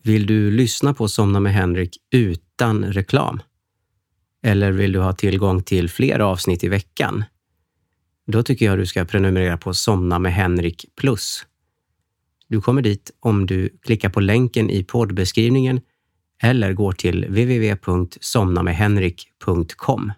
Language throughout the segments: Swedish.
Vill du lyssna på Somna med Henrik utan reklam? Eller vill du ha tillgång till fler avsnitt i veckan? Då tycker jag du ska prenumerera på Somna med Henrik Plus. Du kommer dit om du klickar på länken i poddbeskrivningen eller går till www.somnamedhenrik.com.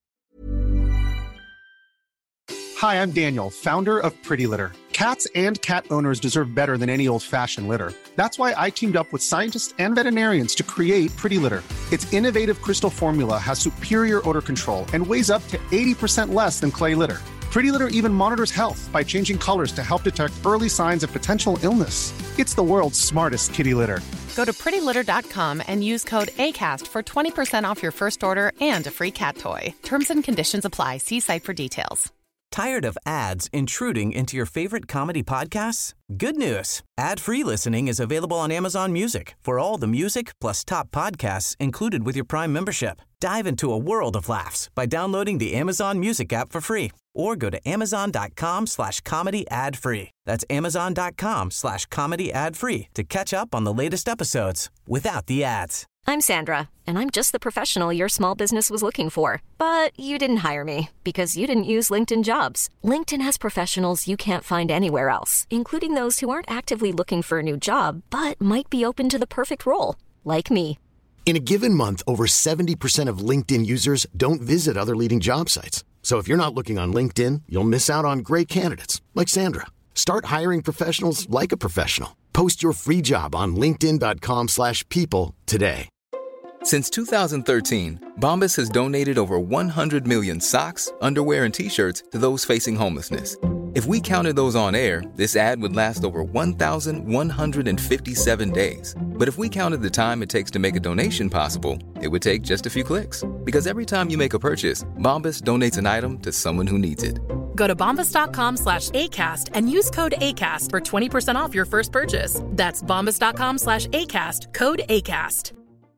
Hi, I'm Daniel, founder of Pretty Litter. Cats and cat owners deserve better than any old-fashioned litter. That's why I teamed up with scientists and veterinarians to create Pretty Litter. Its innovative crystal formula has superior odor control and weighs up to 80% less than clay litter. Pretty Litter even monitors health by changing colors to help detect early signs of potential illness. It's the world's smartest kitty litter. Go to prettylitter.com and use code ACAST for 20% off your first order and a free cat toy. Terms and conditions apply. See site for details. Tired of ads intruding into your favorite comedy podcasts? Good news. Ad-free listening is available on Amazon Music for all the music plus top podcasts included with your Prime membership. Dive into a world of laughs by downloading the Amazon Music app for free or go to amazon.com/comedy ad-free. That's amazon.com/comedy ad-free to catch up on the latest episodes without the ads. I'm Sandra, and I'm just the professional your small business was looking for. But you didn't hire me because you didn't use LinkedIn Jobs. LinkedIn has professionals you can't find anywhere else, including those who aren't actively looking for a new job, but might be open to the perfect role, like me. In a given month, over 70% of LinkedIn users don't visit other leading job sites. So if you're not looking on LinkedIn, you'll miss out on great candidates like Sandra. Start hiring professionals like a professional. Post your free job on linkedin.com/people today. Since 2013, Bombas has donated over 100 million socks, underwear, and T-shirts to those facing homelessness. If we counted those on air, this ad would last over 1,157 days. But if we counted the time it takes to make a donation possible, it would take just a few clicks. Because every time you make a purchase, Bombas donates an item to someone who needs it. Go to bombas.com/ACAST and use code ACAST for 20% off your first purchase. That's bombas.com/ACAST, code ACAST.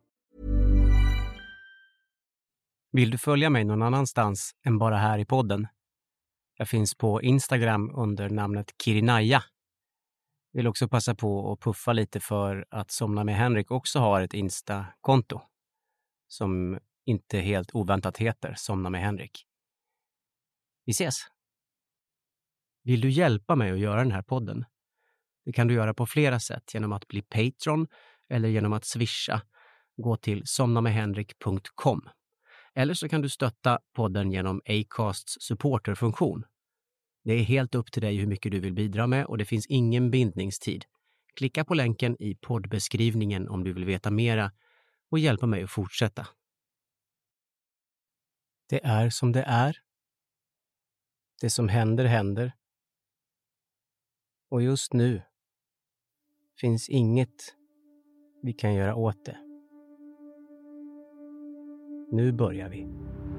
Vill du följa mig någon annanstans än bara här i podden? Jag finns på Instagram under namnet Kirinaya. Vill också passa på att puffa lite för att Somna med Henrik också har ett Insta-konto som inte helt oväntat heter Somna med Henrik. Vi ses! Vill du hjälpa mig att göra den här podden? Det kan du göra på flera sätt genom att bli Patreon eller genom att swisha. Gå till somnamedhenrik.com. Eller så kan du stötta podden genom Acasts supporterfunktion. Det är helt upp till dig hur mycket du vill bidra med och det finns ingen bindningstid. Klicka på länken i poddbeskrivningen om du vill veta mera och hjälpa mig att fortsätta. Det är som det är. Det som händer händer. Och just nu finns inget vi kan göra åt det. Nu börjar vi.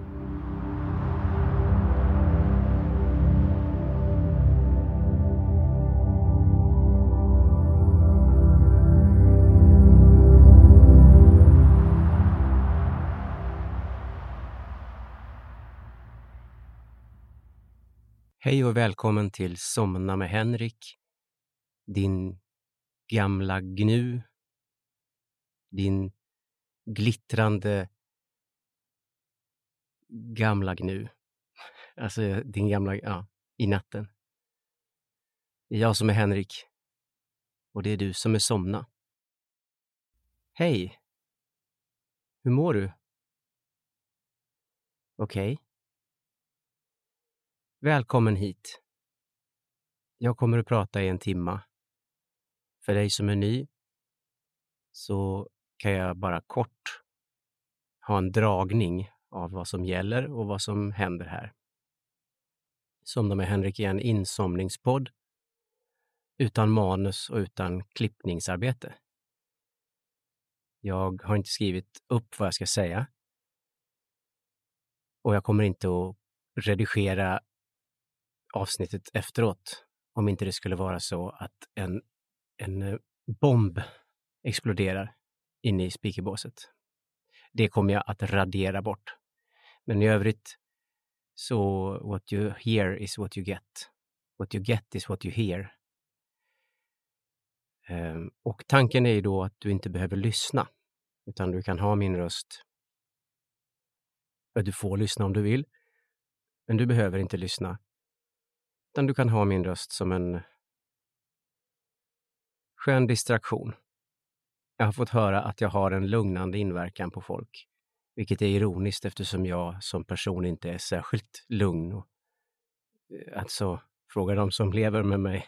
Hej och välkommen till Somna med Henrik. Din gamla gnu. Din glittrande gamla gnu. Alltså din gamla, i natten. Det är jag som är Henrik. Och det är du som är Somna. Hej. Hur mår du? Okej. Välkommen hit. Jag kommer att prata i 1 timme. För dig som är ny så kan jag bara kort ha en dragning av vad som gäller och vad som händer här. Somna med Henrik är en insomningspodd utan manus och utan klippningsarbete. Jag har inte skrivit upp vad jag ska säga och jag kommer inte att redigera avsnittet efteråt om inte det skulle vara så att en bomb exploderar inne i speakerbåset. Det kommer jag att radera bort. Men i övrigt så what you hear is what you get. What you get is what you hear. Och tanken är ju då att du inte behöver lyssna, utan du kan ha min röst. Du får lyssna om du vill, men du behöver inte lyssna. Utan du kan ha min röst som en skön distraktion. Jag har fått höra att jag har en lugnande inverkan på folk. Vilket är ironiskt eftersom jag som person inte är särskilt lugn. Alltså, fråga de som lever med mig.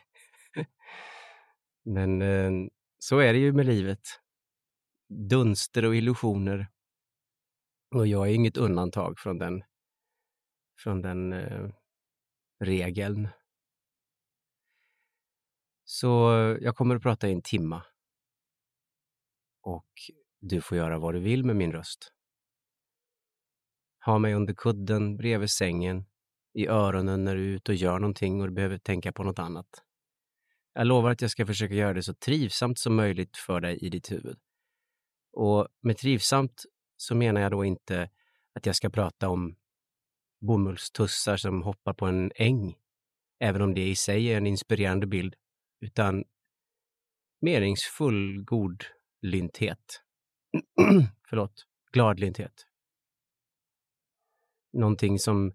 Men så är det ju med livet. Dunster och illusioner. Och jag är inget undantag från den regeln. Så jag kommer att prata i en timma. Och du får göra vad du vill med min röst. Ha mig under kudden, bredvid sängen, i öronen när du är ute och gör någonting och du behöver tänka på något annat. Jag lovar att jag ska försöka göra det så trivsamt som möjligt för dig i ditt huvud. Och med trivsamt så menar jag då inte att jag ska prata om bomullstussar som hoppar på en äng, även om det i sig är en inspirerande bild, utan meningsfull godlynthet. Gladlynthet. Någonting som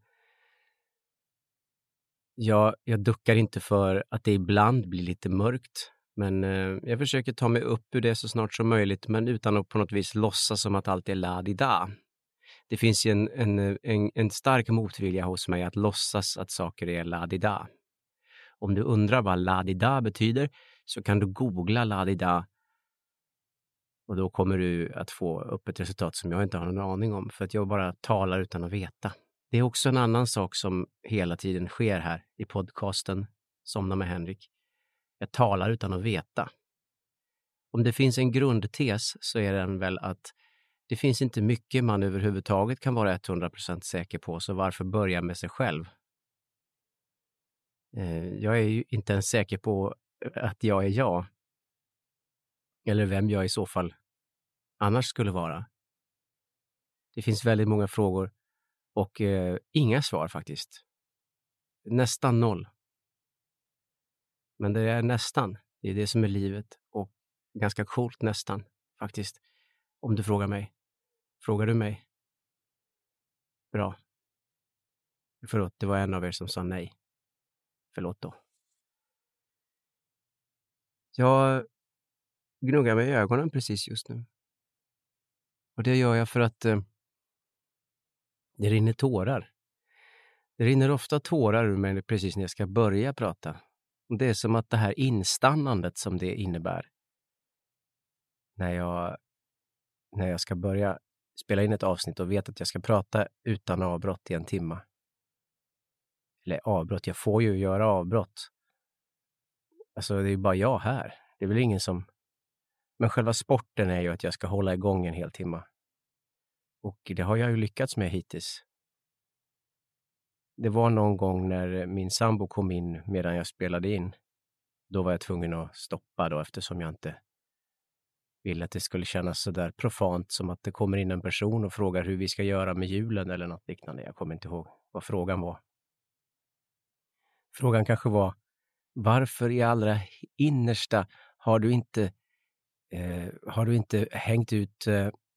jag duckar inte för att det ibland blir lite mörkt, men jag försöker ta mig upp ur det så snart som möjligt, men utan att på något vis låtsas som att allt är la-di-da. Det finns ju en stark motvilja hos mig att låtsas att saker är la-di-da. Om du undrar vad la-di-da betyder så kan du googla la-di-da och då kommer du att få upp ett resultat som jag inte har någon aning om, för att jag bara talar utan att veta. Det är också en annan sak som hela tiden sker här i podcasten Somna med Henrik. Jag talar utan att veta. Om det finns en grundtes så är den väl att det finns inte mycket man överhuvudtaget kan vara 100% säker på, så varför börja med sig själv? Jag är ju inte ens säker på att jag är jag. Eller vem jag i så fall annars skulle vara. Det finns väldigt många frågor och inga svar faktiskt. Nästan 0. Men det är nästan. Det är det som är livet och ganska coolt nästan faktiskt. Om du frågar mig. Frågar du mig? Bra. Förlåt, det var en av er som sa nej. Förlåt då. Jag gnuggar mig i ögonen precis just nu. Och det gör jag för att det rinner tårar. Det rinner ofta tårar ur mig precis när jag ska börja prata. Och det är som att det här instannandet som det innebär. När jag ska börja spela in ett avsnitt och vet att jag ska prata utan avbrott i en timma. Eller avbrott, jag får ju göra avbrott. Alltså det är bara jag här. Det är väl ingen som... Men själva sporten är ju att jag ska hålla igång en hel timma. Och det har jag ju lyckats med hittills. Det var någon gång när min sambo kom in medan jag spelade in. Då var jag tvungen att stoppa då, eftersom jag inte ville att det skulle kännas så där profant som att det kommer in en person och frågar hur vi ska göra med julen eller något liknande. Jag kommer inte ihåg vad frågan var. Frågan kanske var: varför i allra innersta har du inte hängt ut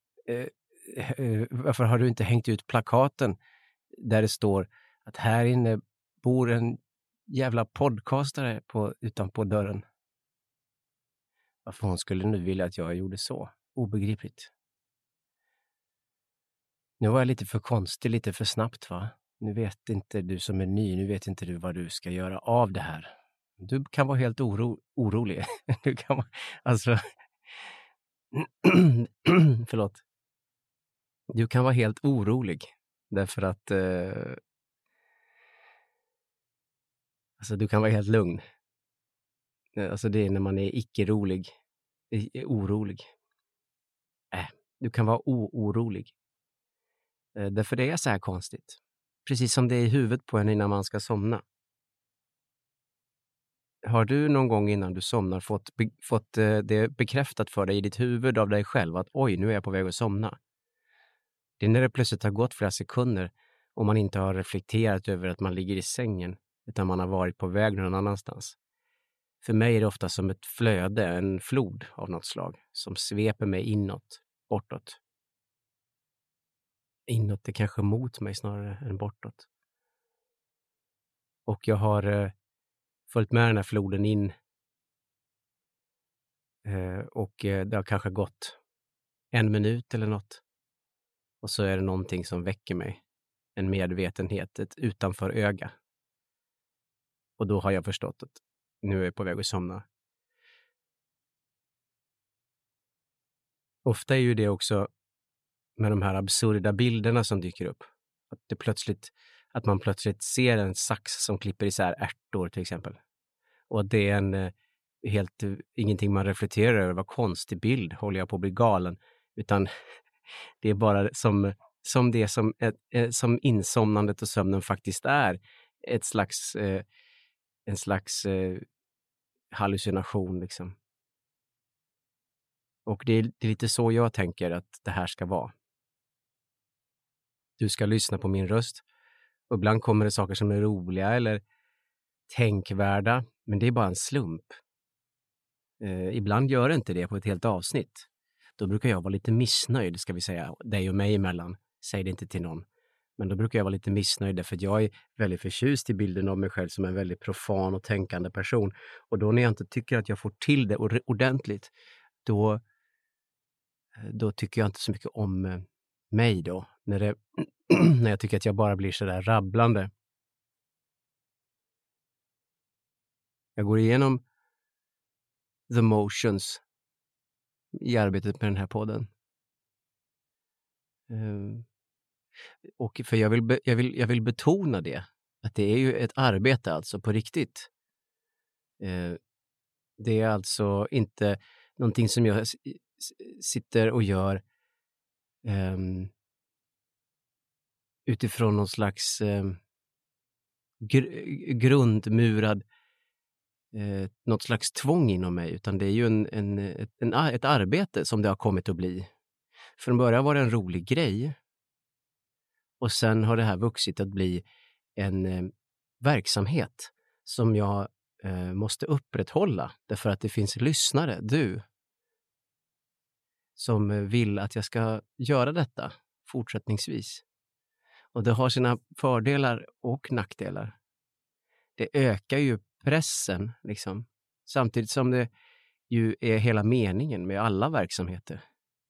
varför har du inte hängt ut plakaten där det står att här inne bor en jävla podcastare utanpå dörren? Varför hon skulle nu vilja att jag gjorde så? Obegripligt. Nu var jag lite för konstig, lite för snabbt va? Nu vet inte du som är ny, nu vet inte du vad du ska göra av det här. Du kan vara helt orolig. Du kan vara, alltså... Förlåt. Du kan vara helt orolig. Därför att... alltså du kan vara helt lugn. Alltså det är när man är orolig. Du kan vara orolig. Därför det är så här konstigt. Precis som det är i huvudet på en innan man ska somna. Har du någon gång innan du somnar fått det bekräftat för dig i ditt huvud av dig själv att oj, nu är jag på väg att somna? Det är när det plötsligt har gått flera sekunder och man inte har reflekterat över att man ligger i sängen, utan man har varit på väg någon annanstans. För mig är det ofta som ett flöde, en flod av något slag som sveper mig inåt, bortåt. Inåt är kanske mot mig snarare än bortåt. Och jag har följt med den här floden in. Och det har kanske gått 1 minut eller något. Och så är det någonting som väcker mig. En medvetenhet, ett utanför öga. Och då har jag förstått att nu är jag på väg att somna. Ofta är ju det också med de här absurda bilderna som dyker upp. Att man plötsligt ser en sax som klipper isär ärtor till exempel. Och det är en ingenting man reflekterar över, vad konstig bild, håller jag på att bli galen. Utan det är bara som insomnandet och sömnen faktiskt är en slags hallucination liksom. Och det är lite så jag tänker att det här ska vara. Du ska lyssna på min röst. Och ibland kommer det saker som är roliga eller tänkvärda. Men det är bara en slump. Ibland gör det inte det på ett helt avsnitt. Då brukar jag vara lite missnöjd, ska vi säga. Dig och mig emellan. Säg det inte till någon. Men då brukar jag vara lite missnöjd därför att jag är väldigt förtjust i bilden av mig själv som en väldigt profan och tänkande person. Och då när jag inte tycker att jag får till det ordentligt, då tycker jag inte så mycket om mig då. När jag tycker att jag bara blir så där rabblande. Jag går igenom the motions i arbetet med den här podden. Och för jag vill betona det. Att det är ju ett arbete alltså på riktigt. Det är alltså inte någonting som jag sitter och gör utifrån någon slags grundmurad något slags tvång inom mig, utan det är ju ett arbete som det har kommit att bli. Från början var det en rolig grej och sen har det här vuxit att bli en verksamhet som jag måste upprätthålla därför att det finns lyssnare, du, som vill att jag ska göra detta fortsättningsvis. Och det har sina fördelar och nackdelar. Det ökar ju pressen liksom. Samtidigt som det ju är hela meningen med alla verksamheter.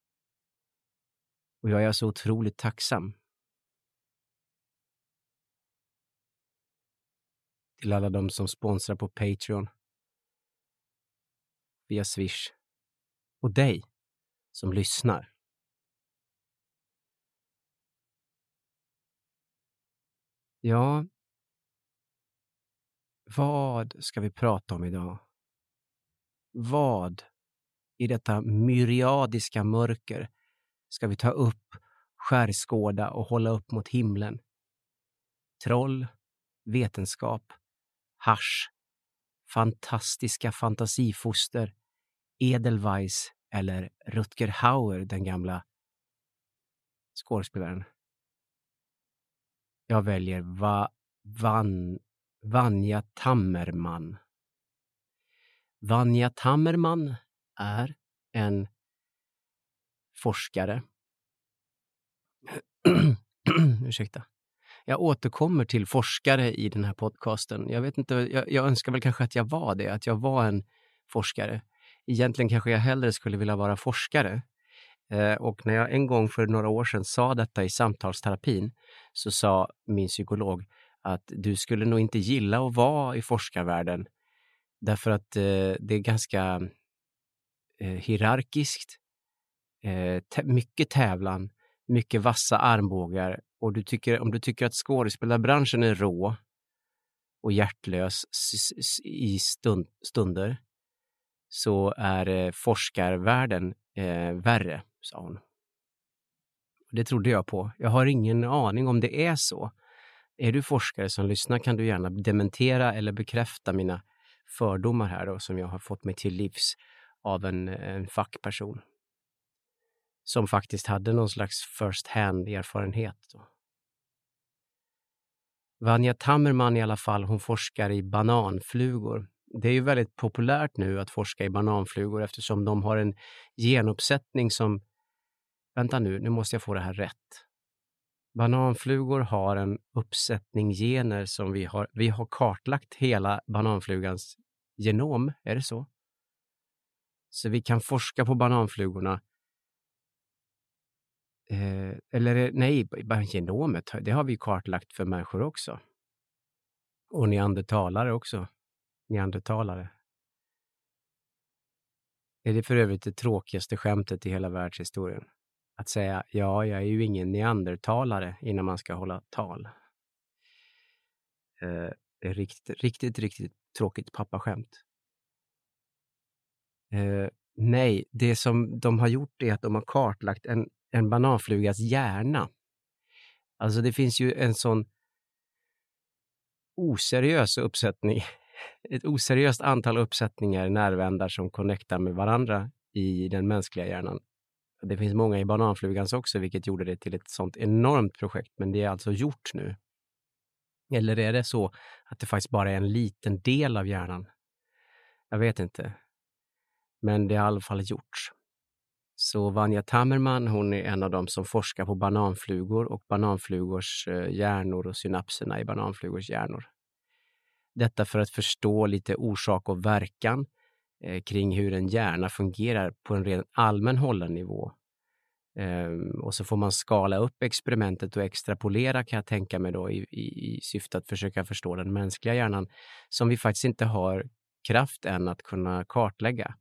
Och jag är så otroligt tacksam till alla de som sponsrar på Patreon, via Swish, och dig som lyssnar. Ja, vad ska vi prata om idag? Vad i detta myriadiska mörker ska vi ta upp, skärskåda och hålla upp mot himlen? Troll, vetenskap, hasch, fantastiska fantasifoster, Edelweiss eller Rutger Hauer, den gamla skådespelaren. Jag väljer Vanja Tammerman. Vanja Tammerman är en forskare. Ursäkta. Jag återkommer till forskare i den här podcasten. Jag vet inte, jag önskar väl kanske att jag var det, att jag var en forskare. Egentligen kanske jag hellre skulle vilja vara forskare. Och när jag en gång för några år sedan sa detta i samtalsterapin, så sa min psykolog att du skulle nog inte gilla att vara i forskarvärlden. Därför att det är ganska hierarkiskt, mycket tävlan, mycket vassa armbågar. Och om du tycker att skådespelarbranschen är rå och hjärtlös i stunder, så är forskarvärlden värre, sa hon. Det trodde jag på. Jag har ingen aning om det är så. Är du forskare som lyssnar kan du gärna dementera eller bekräfta mina fördomar här då, som jag har fått mig till livs av en fackperson. Som faktiskt hade någon slags first hand erfarenhet då. Vanja Tammerman i alla fall, hon forskar i bananflugor. Det är ju väldigt populärt nu att forska i bananflugor eftersom de har en genuppsättning som... Vänta nu måste jag få det här rätt. Bananflugor har en uppsättning gener som vi har kartlagt hela bananflugans genom, är det så? Så vi kan forska på bananflugorna. Genomet, det har vi kartlagt för människor också. Och neandertalare också. Neandertalare. Är det för övrigt det tråkigaste skämtet i hela världshistorien? Att säga, ja, jag är ju ingen neandertalare innan man ska hålla tal. Det är riktigt tråkigt pappaskämt. Nej, det som de har gjort är att de har kartlagt en bananflugas hjärna. Alltså det finns ju en sån oseriös uppsättning, ett oseriöst antal uppsättningar nervändar som connectar med varandra i den mänskliga hjärnan. Det finns många i bananflugans också, vilket gjorde det till ett sånt enormt projekt, men det är alltså gjort nu. Eller är det så att det faktiskt bara är en liten del av hjärnan? Jag vet inte. Men det är i alla fall gjort. Så Vanja Tammerman, hon är en av dem som forskar på bananflugor och bananflugors hjärnor och synapserna i bananflugors hjärnor. Detta för att förstå lite orsak och verkan kring hur en hjärna fungerar på en ren allmän hållen nivå. Och så får man skala upp experimentet och extrapolera, kan jag tänka mig då, i syfte att försöka förstå den mänskliga hjärnan som vi faktiskt inte har kraft än att kunna kartlägga.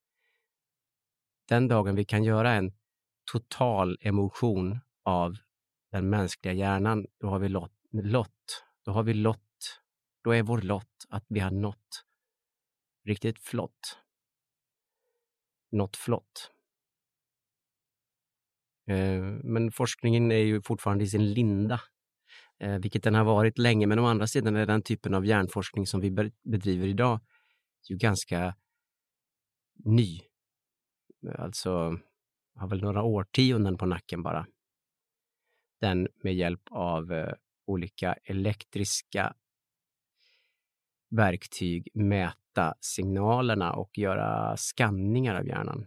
Den dagen vi kan göra en total emotion av den mänskliga hjärnan, då har vi då är vår lott att vi har nått riktigt flott. Något flott. Men forskningen är ju fortfarande i sin linda, vilket den har varit länge, men å andra sidan är den typen av hjärnforskning som vi bedriver idag ju ganska ny. Alltså har väl några årtionden på nacken bara. Den med hjälp av olika elektriska verktyg mäta signalerna och göra skanningar av hjärnan.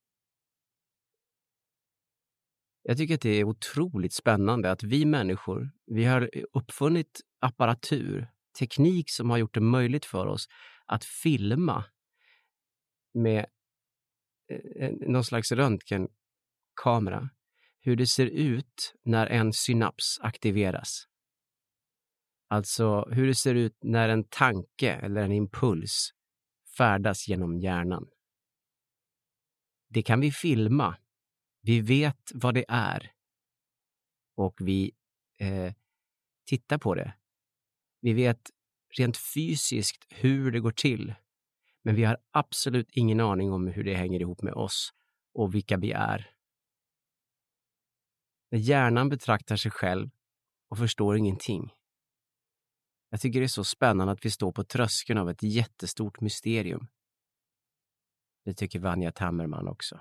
Jag tycker att det är otroligt spännande att vi människor, vi har uppfunnit apparatur, teknik som har gjort det möjligt för oss att filma med någon slags röntgenkamera hur det ser ut när en synaps aktiveras. Alltså hur det ser ut när en tanke eller en impuls färdas genom hjärnan. Det kan vi filma. Vi vet vad det är. Och vi tittar på det. Vi vet rent fysiskt hur det går till. Men vi har absolut ingen aning om hur det hänger ihop med oss och vilka vi är. När hjärnan betraktar sig själv och förstår ingenting. Jag tycker det är så spännande att vi står på tröskeln av ett jättestort mysterium. Det tycker Vanja Tammerman också.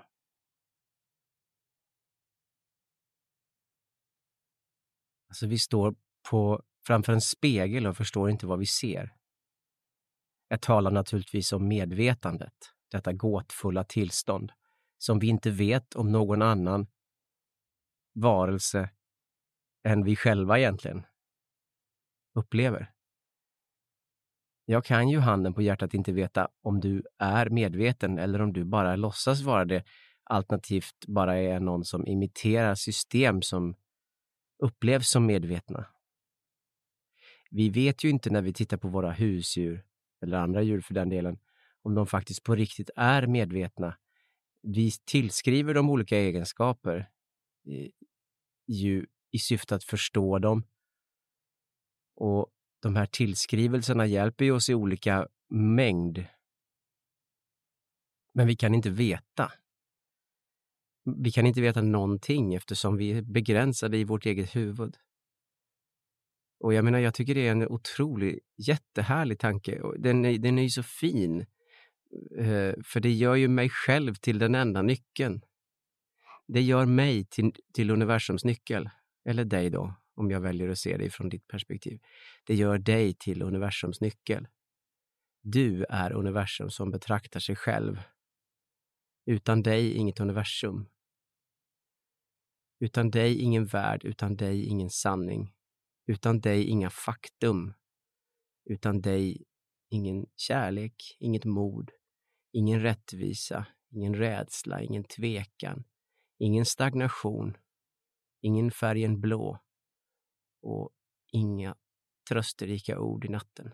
Alltså vi står framför en spegel och förstår inte vad vi ser. Jag talar naturligtvis om medvetandet, detta gåtfulla tillstånd som vi inte vet om någon annan varelse än vi själva egentligen upplever. Jag kan ju handen på hjärtat inte veta om du är medveten eller om du bara låtsas vara det, alternativt bara är någon som imiterar system som upplevs som medvetna. Vi vet ju inte när vi tittar på våra husdjur eller andra djur för den delen, om de faktiskt på riktigt är medvetna. Vi tillskriver dem olika egenskaper i syfte att förstå dem. Och de här tillskrivelserna hjälper ju oss i olika mängd. Men vi kan inte veta. Vi kan inte veta någonting eftersom vi är begränsade i vårt eget huvud. Och jag menar, jag tycker det är en otrolig, jättehärlig tanke. Och den är ju så fin. För det gör ju mig själv till den enda nyckeln. Det gör mig till universums nyckel. Eller dig då, om jag väljer att se det från ditt perspektiv. Det gör dig till universums nyckel. Du är universum som betraktar sig själv. Utan dig inget universum. Utan dig ingen värld, utan dig ingen sanning. Utan dig inga faktum. Utan dig ingen kärlek, inget mod, ingen rättvisa, ingen rädsla, ingen tvekan, ingen stagnation, ingen färgen blå och inga trösterika ord i natten.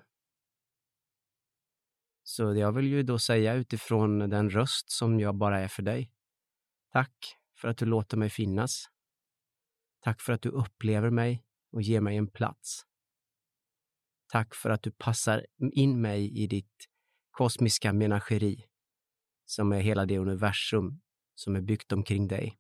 Så jag vill ju då säga utifrån den röst som jag bara är för dig. Tack för att du låter mig finnas. Tack för att du upplever mig och ger mig en plats. Tack för att du passar in mig i ditt kosmiska menageri som är hela det universum som är byggt omkring dig.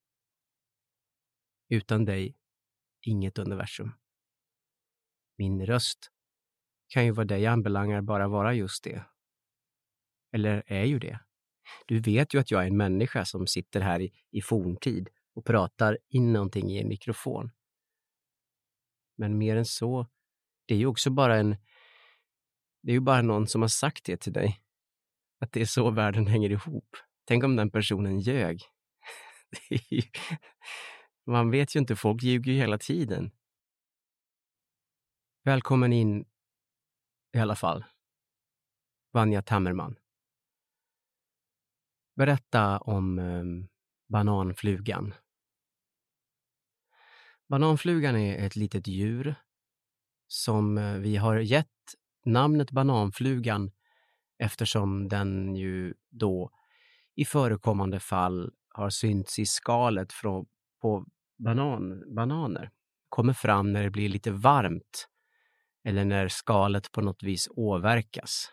Utan dig, inget universum. Min röst kan ju vad dig anbelangar bara vara just det. Eller är ju det. Du vet ju att jag är en människa som sitter här i forntid och pratar in någonting i en mikrofon. Men mer än så, det är ju också bara det är ju bara någon som har sagt det till dig. Att det är så världen hänger ihop. Tänk om den personen ljög. Man vet ju inte, folk ljuger ju hela tiden. Välkommen in i alla fall. Vanja Tammerman. Berätta om bananflugan. Bananflugan är ett litet djur som vi har gett namnet bananflugan eftersom den ju då i förekommande fall har synts i skalet på bananer. Kommer fram när det blir lite varmt eller när skalet på något vis åverkas.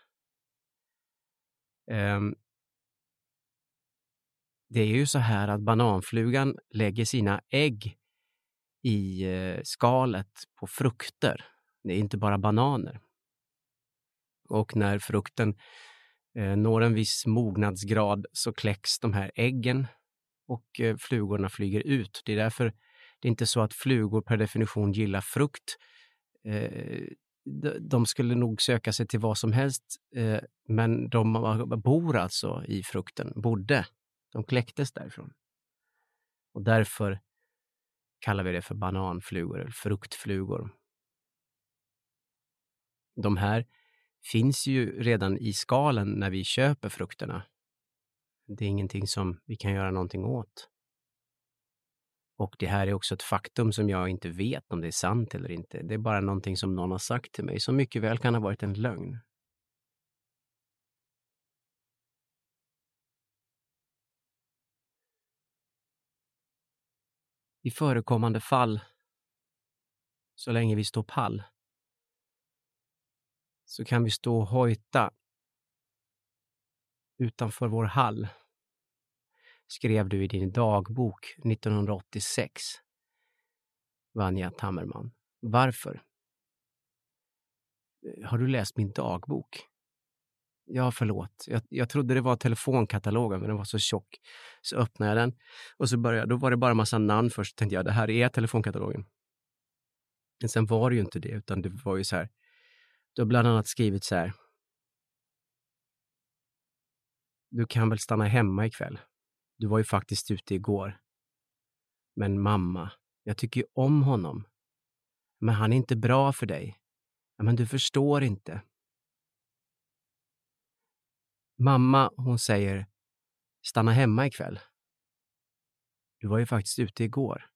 Det är ju så här att bananflugan lägger sina ägg i skalet på frukter. Det är inte bara bananer. Och när frukten når en viss mognadsgrad så kläcks de här äggen och flugorna flyger ut. Det är därför det är inte så att flugor per definition gillar frukt. De skulle nog söka sig till vad som helst, men de bor alltså i frukten, De kläcktes därifrån. Och därför kallar vi det för bananflugor eller fruktflugor. De här finns ju redan i skalen när vi köper frukterna. Det är ingenting som vi kan göra någonting åt. Och det här är också ett faktum som jag inte vet om det är sant eller inte. Det är bara någonting som någon har sagt till mig som mycket väl kan ha varit en lögn. I förekommande fall, så länge vi står pall, så kan vi stå och hojta utanför vår hall, skrev du i din dagbok 1986. Vanja Tammerman. Varför? Har du läst min dagbok? Ja, förlåt. Jag trodde det var telefonkatalogen, men den var så tjock. Så öppnade jag den och så då var det bara en massa namn först. Tänkte jag, det här är telefonkatalogen. Men sen var det ju inte det, utan det var ju så här. Du har bland annat skrivit så här. Du kan väl stanna hemma ikväll. Du var ju faktiskt ute igår. Men mamma, jag tycker ju om honom. Men han är inte bra för dig. Ja, men du förstår inte. Mamma, hon säger, stanna hemma ikväll. Du var ju faktiskt ute igår.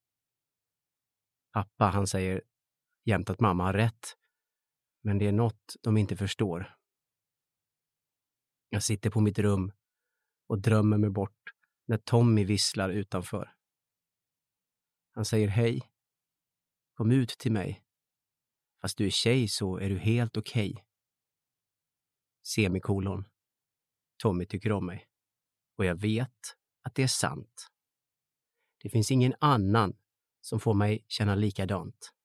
Pappa, han säger jämt att mamma har rätt. Men det är något de inte förstår. Jag sitter på mitt rum och drömmer mig bort när Tommy visslar utanför. Han säger hej. Kom ut till mig. Fast du är tjej så är du helt okej. Semikolon. Tommy tycker om mig. Och jag vet att det är sant. Det finns ingen annan som får mig känna likadant.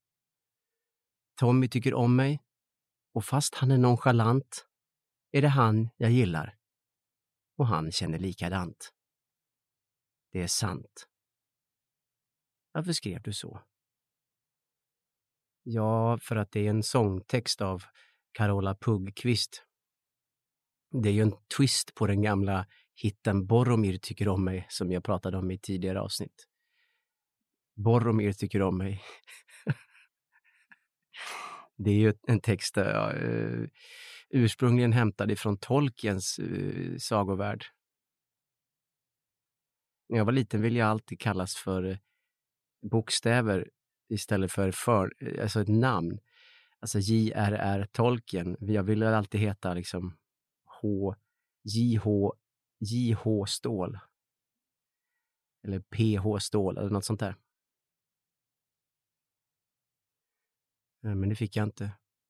Tommy tycker om mig. Och fast han är nonchalant är det han jag gillar. Och han känner likadant. Det är sant. Varför skrev du så? Ja, för att det är en sångtext av Carola Puggqvist. Det är ju en twist på den gamla hitten Boromir tycker om mig som jag pratade om i tidigare avsnitt. Boromir tycker om mig. Det är ju en text ursprungligen hämtad ifrån Tolkiens sagovärld. När jag var liten ville jag alltid kallas för bokstäver istället för alltså ett namn. Alltså J.R.R. Tolkien. Jag ville alltid heta liksom J.H. Ståhl. Eller P.H. Ståhl eller något sånt där. Men det fick jag inte.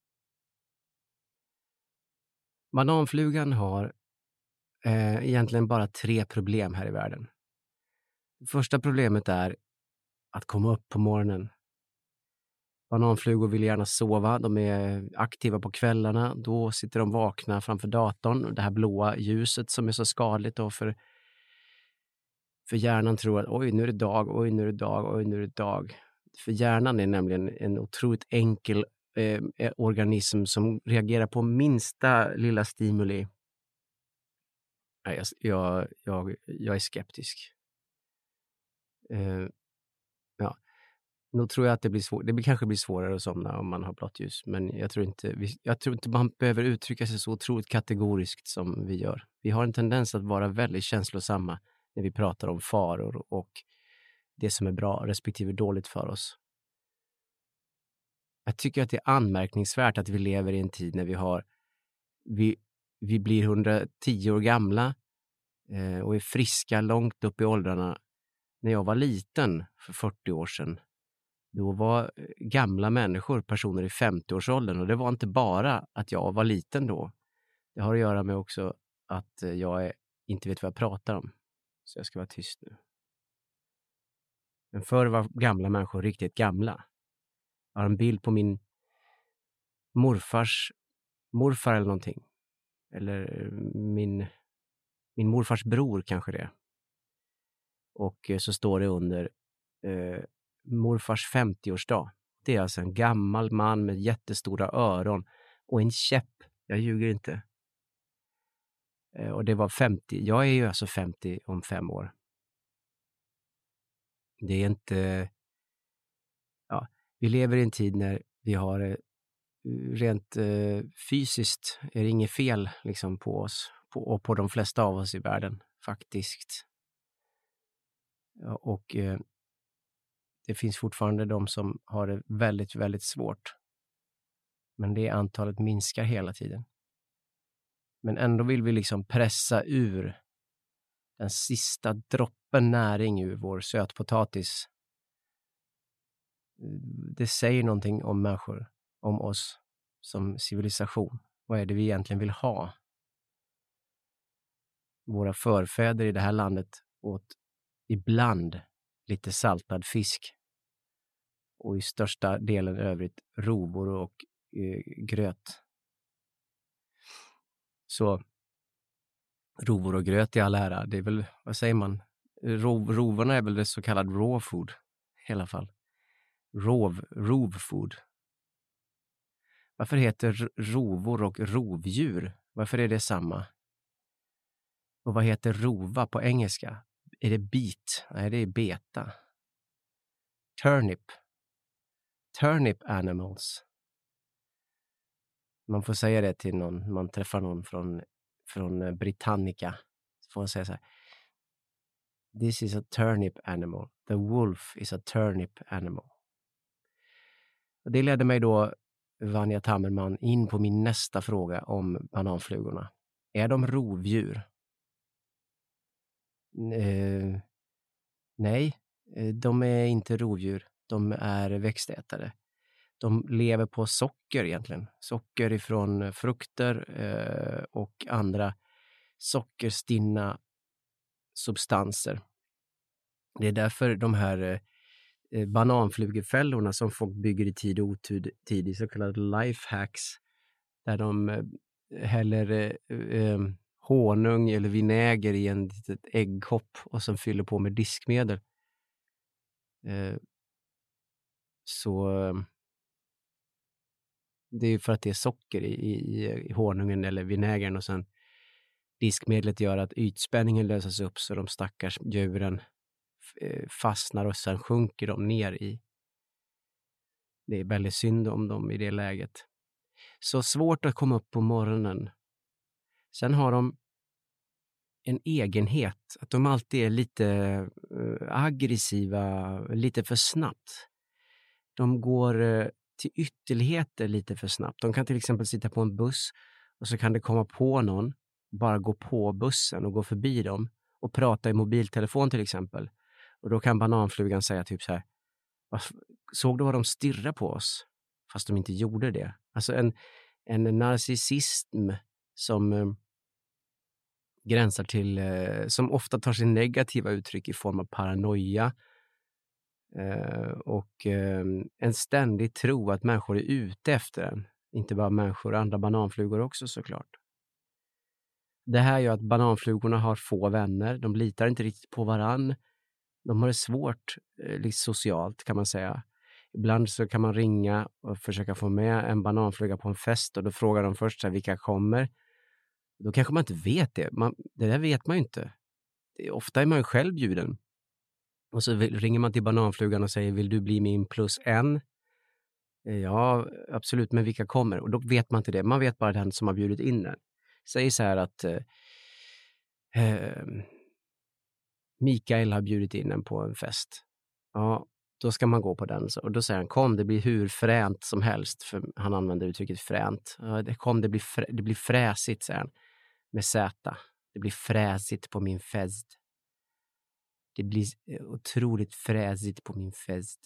Bananflugan har egentligen bara 3 problem här i världen. Det första problemet är att komma upp på morgonen. Bananflugor vill gärna sova, de är aktiva på kvällarna, då sitter de vakna framför datorn. Det här blåa ljuset som är så skadligt då för hjärnan tror att oj nu är det dag, oj nu är det dag, oj nu är det dag. För hjärnan är nämligen en otroligt enkel organism som reagerar på minsta lilla stimuli. Jag är skeptisk. Ja. Nu tror jag att det blir svårt. Det kanske blir svårare att somna om man har blått ljus. Men jag tror inte man behöver uttrycka sig så otroligt kategoriskt som vi gör. Vi har en tendens att vara väldigt känslosamma när vi pratar om faror och det som är bra respektive dåligt för oss. Jag tycker att det är anmärkningsvärt att vi lever i en tid när vi blir 110 år gamla och är friska långt upp i åldrarna. När jag var liten för 40 år sedan, då var gamla människor personer i 50-årsåldern och det var inte bara att jag var liten då. Det har att göra med också att jag inte vet vad jag pratar om. Så jag ska vara tyst nu. Men förr var gamla människor riktigt gamla. Jag har en bild på min morfar eller någonting. Eller min morfars bror kanske det. Och så står det under morfars 50-årsdag. Det är alltså en gammal man med jättestora öron och en käpp. Jag ljuger inte. Och det var 50. Jag är ju alltså 50 om 5 år. Det är inte... Ja, vi lever i en tid när vi har rent fysiskt är det inget fel liksom på oss och på de flesta av oss i världen faktiskt. Ja, och det finns fortfarande de som har det väldigt, väldigt svårt. Men det antalet minskar hela tiden. Men ändå vill vi liksom pressa ur den sista droppen näring ur vår sötpotatis. Det säger någonting om människor, om oss som civilisation. Vad är det vi egentligen vill ha? Våra förfäder i det här landet åt ibland lite saltad fisk och i största delen övrigt rovor och gröt. Så rovor och gröt i all ära, det är väl, vad säger man? Rovorna är väl det så kallad raw food i alla fall. Rovfood. Varför heter rovor och rovdjur? Varför är det samma? Och vad heter rova på engelska? Är det beet? Nej, det är beta. Turnip animals. Man får säga det till någon, man träffar någon från Britannica. Så får man säga så här. This is a turnip animal. The wolf is a turnip animal. Och det ledde mig då, Vanja Tammerman, in på min nästa fråga om bananflugorna. Är de rovdjur? Nej, de är inte rovdjur. De är växtätare. De lever på socker egentligen. Socker ifrån frukter och andra sockerstinna substanser. Det är därför de här bananflugefällorna som folk bygger i tid och otid i så kallade lifehacks, där de häller honung eller vinäger i en litet äggkopp och som fyller på med diskmedel. Så Det är för att det är socker i honungen eller vinägern och sen diskmedlet gör att ytspänningen löses upp så de stackars djuren fastnar och sen sjunker de ner i. Det är väldigt synd om dem i det läget. Så svårt att komma upp på morgonen. Sen har de en egenhet att de alltid är lite aggressiva, lite för snabbt. De går till ytterligheter lite för snabbt. De kan till exempel sitta på en buss och så kan det komma på någon, bara gå på bussen och gå förbi dem och prata i mobiltelefon till exempel. Och då kan bananflugan säga typ så här: såg du vad de stirrar på oss? Fast de inte gjorde det. Alltså en narcissism som gränsar till, som ofta tar sig negativa uttryck i form av paranoia och en ständig tro att människor är ute efter en. Inte bara människor, andra bananflugor också såklart. Det här gör att bananflugorna har få vänner. De litar inte riktigt på varann. De har det svårt socialt kan man säga. Ibland så kan man ringa och försöka få med en bananfluga på en fest och då frågar de först så här, vilka kommer. Då kanske man inte vet det. Det där vet man ju inte. Ofta är man ju själv bjuden. Och så ringer man till bananflugan och säger, vill du bli min +1? Ja, absolut, men vilka kommer? Och då vet man inte det. Man vet bara den som har bjudit in den. Säg så här att Mikael har bjudit in en på en fest. Ja, då ska man gå på den. Och då säger han, kom, det blir hur fränt som helst. För han använder uttrycket fränt. Ja, det blir fräsigt, säger han. Med Z. Det blir fräsigt på min fest. Det blir otroligt fräsigt på min fest.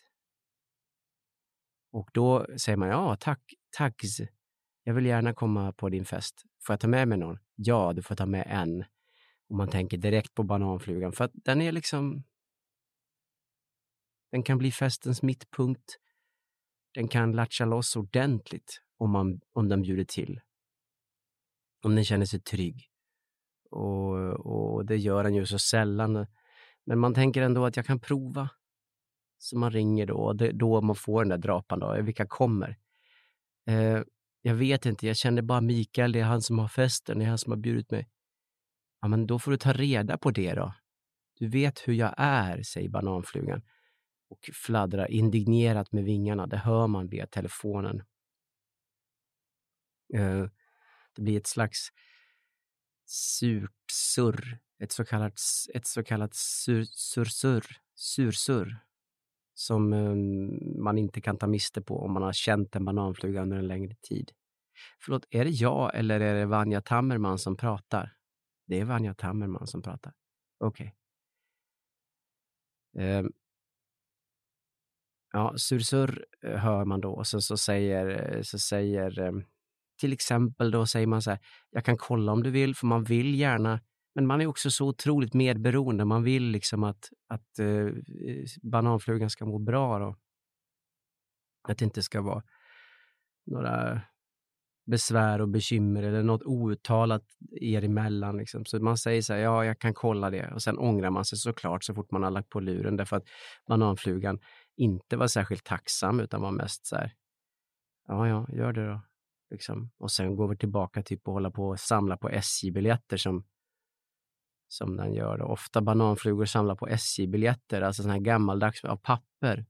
Och då säger man, ja, tack. Jag vill gärna komma på din fest. Får jag ta med mig någon? Ja, du får ta med en. Och man tänker direkt på bananflugan. För att den är liksom... Den kan bli festens mittpunkt. Den kan latcha loss ordentligt om den bjuder till. Om den känner sig trygg. Och det gör den ju så sällan. Men man tänker ändå att jag kan prova. Så man ringer då. Och då man får den där drapan då. Vilka kommer? Jag vet inte. Jag känner bara Mikael. Det är han som har festen. Det är han som har bjudit mig. Ja, men då får du ta reda på det då. Du vet hur jag är, säger bananflugan. Och fladdrar indignerat med vingarna. Det hör man via telefonen. Det blir ett slags surt surr. Ett så kallat sursurr. Som man inte kan ta miste på om man har känt en bananfluga under en längre tid. Förlåt, är det jag eller är det Vanja Tammerman som pratar? Det är Vanja Tammerman som pratar. Okej. Ja, surr hör man då. Och så säger till exempel då säger man så här, jag kan kolla om du vill, för man vill gärna, men man är också så otroligt medberoende. Man vill liksom att bananflugan ska må bra då. Att det inte ska vara några besvär och bekymmer eller något outtalat er emellan liksom. Så man säger så här, ja, jag kan kolla det. Och sen ångrar man sig såklart så fort man har lagt på luren, därför att bananflugan inte var särskilt tacksam utan var mest så här, ja, gör det då. Liksom. Och sen går vi tillbaka typ och hålla på och samla på SJ-biljetter som den gör då. Ofta bananflugor samlar på SJ-biljetter, alltså sån här gammaldags av papper.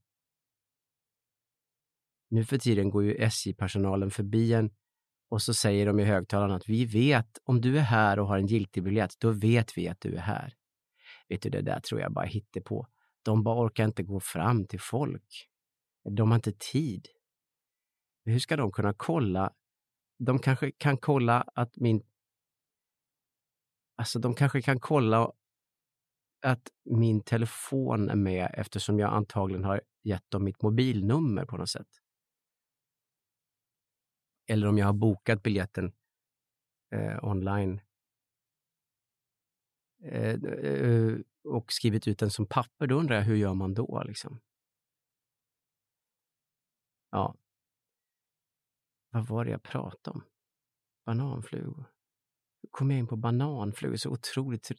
Nu för tiden går ju SJ-personalen förbi en och så säger de i högtalarna att vi vet, om du är här och har en giltig biljett, då vet vi att du är här. Vet du, det där tror jag bara hittar på. De bara orkar inte gå fram till folk. De har inte tid. Hur ska de kunna kolla? De kanske kan kolla att de kanske kan kolla att min telefon är med eftersom jag antagligen har gett dem mitt mobilnummer på något sätt. Eller om jag har bokat biljetten online och skrivit ut den som papper, då undrar jag, hur gör man då liksom? Ja. Vad var det jag pratade om? Bananflugor. Hur kom jag in på bananflugor? Så otroligt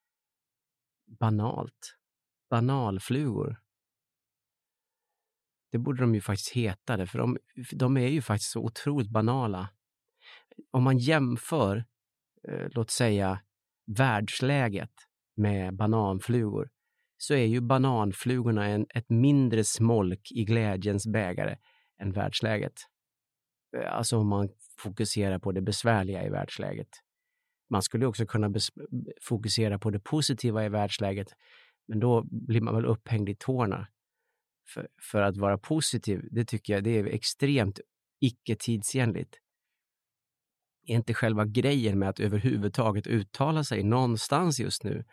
banalt. Banalflugor. Det borde de ju faktiskt heta det, för de är ju faktiskt så otroligt banala. Om man jämför, låt säga, världsläget med bananflugor, så är ju bananflugorna ett mindre smolk i glädjens bägare än världsläget. Alltså om man fokuserar på det besvärliga i världsläget. Man skulle också kunna fokusera på det positiva i världsläget, men då blir man väl upphängd i tårna. För att vara positiv, det tycker jag det är extremt icke-tidsenligt. Är inte själva grejen med att överhuvudtaget uttala sig någonstans just nu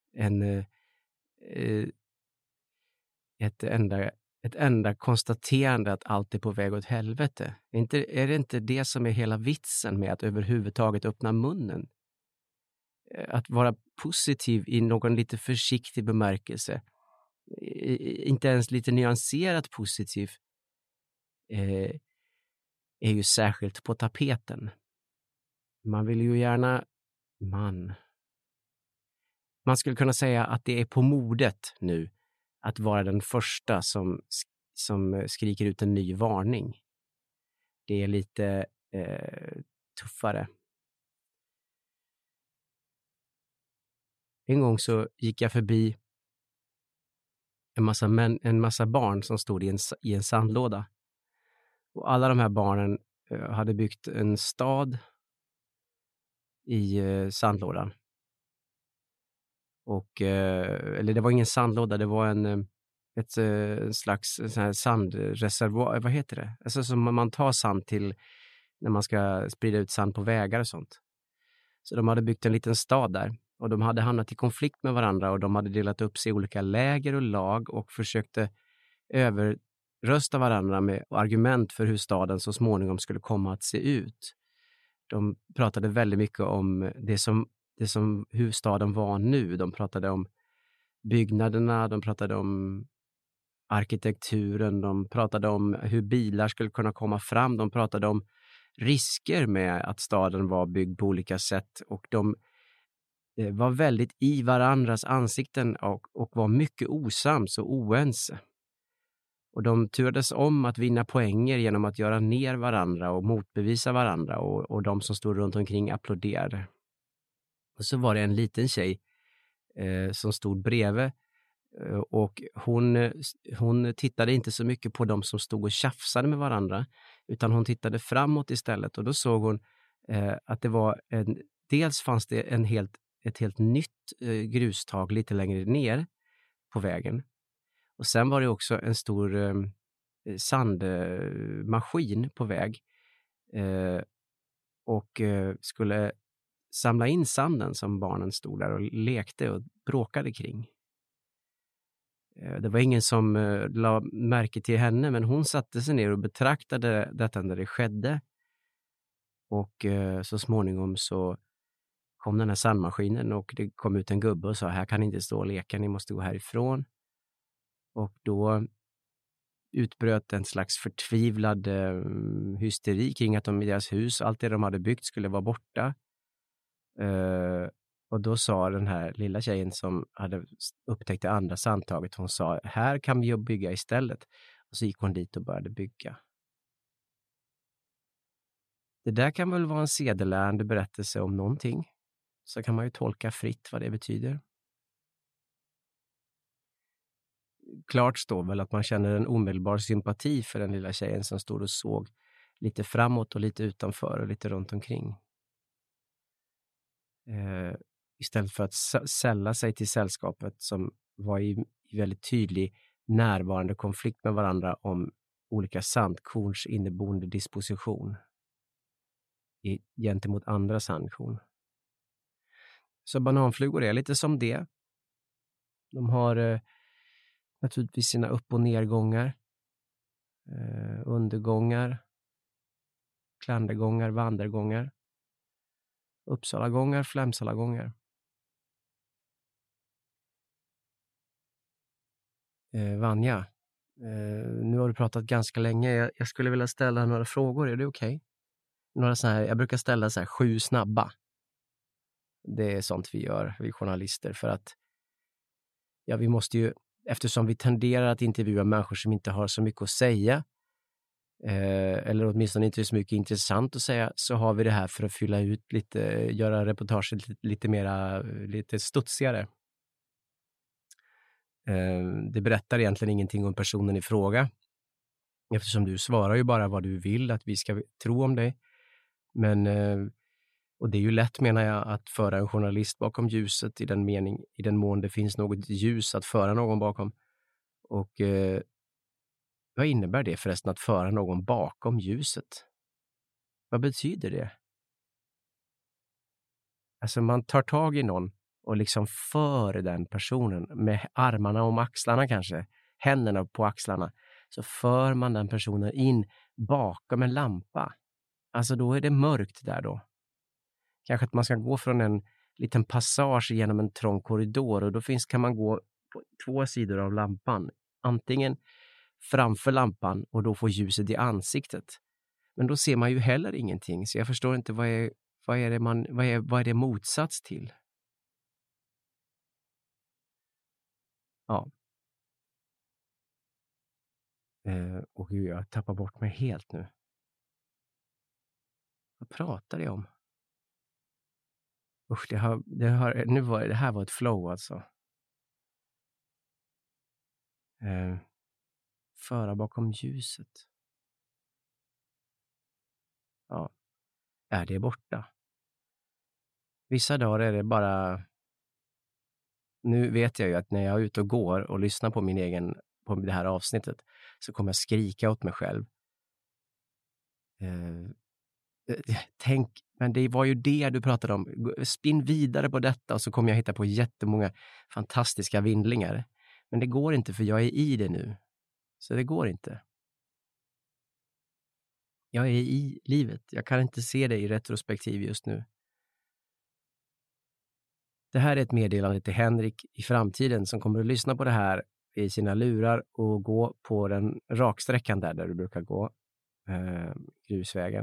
ett enda konstaterande att allt är på väg åt helvete? Är det inte det som är hela vitsen med att överhuvudtaget öppna munnen? Att vara positiv i någon lite försiktig bemärkelse, inte ens lite nyanserat positiv, är ju särskilt på tapeten. Man vill ju gärna... Man skulle kunna säga att det är på modet nu att vara den första som skriker ut en ny varning. Det är lite tuffare. En gång så gick jag förbi en massa barn som stod i en sandlåda. Och alla de här barnen hade byggt en stad i sandlådan. Och, eller det var ingen sandlåda, det var ett slags sån här sandreservoar, vad heter det? Alltså som man tar sand till när man ska sprida ut sand på vägar och sånt. Så de hade byggt en liten stad där. Och de hade hamnat i konflikt med varandra och de hade delat upp sig i olika läger och lag och försökte överrösta varandra med argument för hur staden så småningom skulle komma att se ut. De pratade väldigt mycket om det som hur staden var nu. De pratade om byggnaderna, de pratade om arkitekturen, de pratade om hur bilar skulle kunna komma fram, de pratade om risker med att staden var byggd på olika sätt och de var väldigt i varandras ansikten och var mycket osams och oense. Och de turades om att vinna poänger genom att göra ner varandra och motbevisa varandra och de som stod runt omkring applåderade. Och så var det en liten tjej som stod bredvid och hon tittade inte så mycket på de som stod och tjafsade med varandra utan hon tittade framåt istället och då såg hon att det var dels fanns det ett helt nytt grustag lite längre ner på vägen. Och sen var det också en stor sandmaskin på väg och skulle samla in sanden som barnen stod där och lekte och bråkade kring. Det var ingen som la märke till henne, men hon satte sig ner och betraktade detta när det skedde. Och så småningom så kom den här sandmaskinen och det kom ut en gubbe och sa här kan ni inte stå och leka, ni måste gå härifrån. Och då utbröt en slags förtvivlad hysteri kring att de i deras hus, allt det de hade byggt skulle vara borta. Och då sa den här lilla tjejen som hade upptäckt det andra sandtaget, hon sa här kan vi ju bygga istället. Och så gick hon dit och började bygga. Det där kan väl vara en sedelärande berättelse om någonting. Så kan man ju tolka fritt vad det betyder. Klart står väl att man känner en omedelbar sympati för den lilla tjejen som stod och såg lite framåt och lite utanför och lite runt omkring. Istället för att sälla sig till sällskapet som var i väldigt tydlig närvarande konflikt med varandra om olika sandkorns inneboende disposition gentemot andra sandkorn. Så bananflugor är lite som det. De har naturligtvis sina upp- och nedgångar, undergångar, klandergångar, vandergångar, Uppsalagångar, Flämsalagångar. Vanja, nu har du pratat ganska länge. Jag skulle vilja ställa några frågor. Är det okej? Några så här, jag brukar ställa så här 7 snabba. Det är sånt vi gör, vi journalister, för att vi måste ju eftersom vi tenderar att intervjua människor som inte har så mycket att säga, eller åtminstone inte så mycket intressant att säga, så har vi det här för att fylla ut lite, göra reportaget lite studsigare. Det berättar egentligen ingenting om personen i fråga, eftersom du svarar ju bara vad du vill att vi ska tro om dig. Men, och det är ju lätt, menar jag, att föra en journalist bakom ljuset i den mån det finns något ljus att föra någon bakom. Och vad innebär det förresten att föra någon bakom ljuset? Vad betyder det? Alltså man tar tag i någon och liksom för den personen med armarna om axlarna, kanske händerna på axlarna, så för man den personen in bakom en lampa. Alltså då är det mörkt där då. Kanske att man ska gå från en liten passage genom en trång korridor, och då kan man gå på 2 sidor av lampan. Antingen framför lampan och då får ljuset i ansiktet. Men då ser man ju heller ingenting, så jag förstår inte vad är det motsats till? Ja. Och gud, jag tappar bort mig helt nu. Vad pratar jag om? Usch, det här var ett flow alltså. Föra bakom ljuset. Ja. Är det borta? Vissa dagar är det bara... Nu vet jag ju att när jag är ute och går och lyssnar på det här avsnittet, så kommer jag skrika åt mig själv. Men det var ju det du pratade om. Spinn vidare på detta, och så kommer jag hitta på jättemånga fantastiska vindlingar. Men det går inte, för jag är i det nu. Så det går inte. Jag är i livet. Jag kan inte se det i retrospektiv just nu. Det här är ett meddelande till Henrik i framtiden, som kommer att lyssna på det här i sina lurar och gå på den raksträckan där du brukar gå, grusvägen.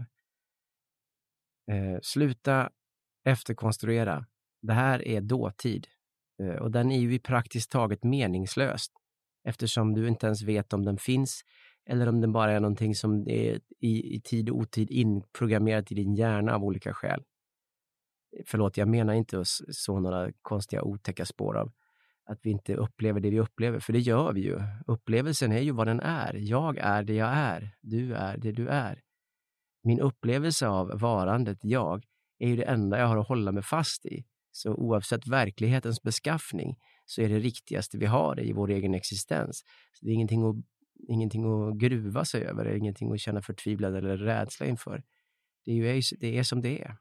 Sluta efterkonstruera. Det här är dåtid. Och den är ju i praktiskt taget meningslöst, eftersom du inte ens vet om den finns eller om den bara är någonting som är i tid och otid inprogrammerat i din hjärna av olika skäl. Förlåt, jag menar inte att så några konstiga otäcka spår av att vi inte upplever det vi upplever, för det gör vi ju. Upplevelsen är ju vad den är. Jag är det jag är. Du är det du är. Min upplevelse av varandet jag är ju det enda jag har att hålla mig fast i. Så oavsett verklighetens beskaffning så är det riktigaste vi har i vår egen existens. Så det är ingenting att gruva sig över, det är ingenting att känna förtvivlad eller rädsla inför. Det är som det är.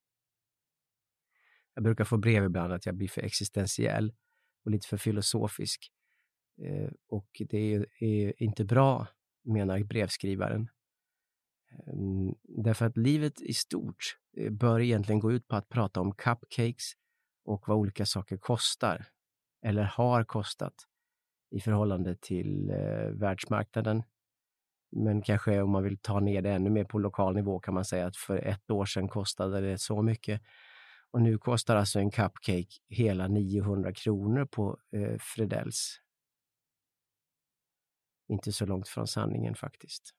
Jag brukar få brev ibland att jag blir för existentiell och lite för filosofisk. Och det är inte bra, menar brevskrivaren. Därför att livet i stort bör egentligen gå ut på att prata om cupcakes och vad olika saker kostar eller har kostat i förhållande till världsmarknaden. Men kanske om man vill ta ner det ännu mer på lokal nivå kan man säga att för 1 år sedan kostade det så mycket. Och nu kostar alltså en cupcake hela 900 kronor på Fredells. Inte så långt från sanningen faktiskt.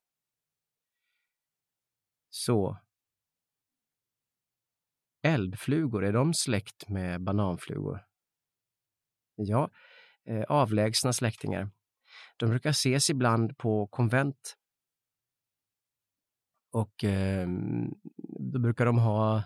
Så. Eldflugor, är de släkt med bananflugor? Ja, avlägsna släktingar. De brukar ses ibland på konvent. Och då brukar de ha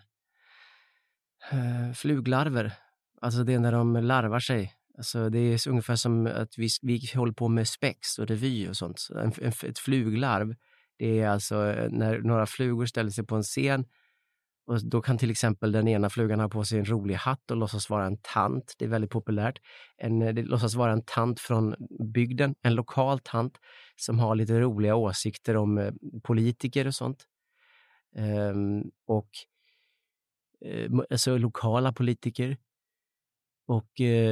fluglarver. Alltså det är när de larvar sig. Alltså det är ungefär som att vi håller på med spex och revy och sånt. Ett fluglarv, det är alltså när några flugor ställer sig på en scen, och då kan till exempel den ena flugan ha på sig en rolig hatt och låtsas vara en tant. Det är väldigt populärt. Det låtsas vara en tant från bygden, en lokal tant som har lite roliga åsikter om politiker och sånt. Alltså lokala politiker. Och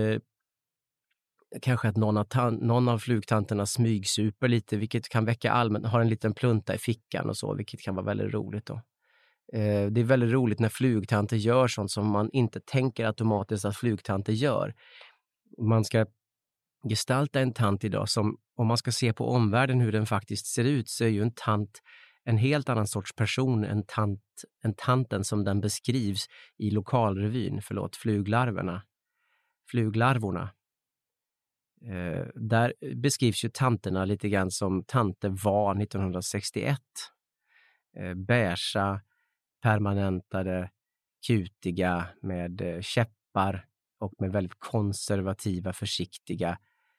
kanske att någon av flugtanterna smygsuper lite, vilket kan väcka har en liten plunta i fickan och så, vilket kan vara väldigt roligt då. Det är väldigt roligt när flugtanter gör sånt som man inte tänker automatiskt att flugtanter gör. Man ska gestalta en tant idag som, om man ska se på omvärlden hur den faktiskt ser ut, så är ju en tant en helt annan sorts person än tanten som den beskrivs i lokalrevyn, fluglarvorna. Där beskrivs ju tanterna lite grann som tanter var 1961. Beiga, permanentade, kutiga med käppar och med väldigt konservativa, försiktiga